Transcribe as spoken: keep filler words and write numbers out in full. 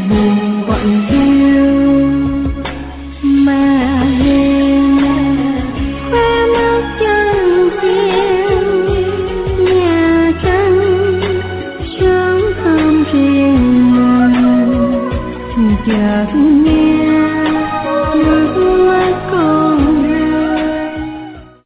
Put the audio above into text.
buồn quạnh hiu mà hiền khoe nước chân tiên nhà tranh sớm thơm riêng mình chợt nghe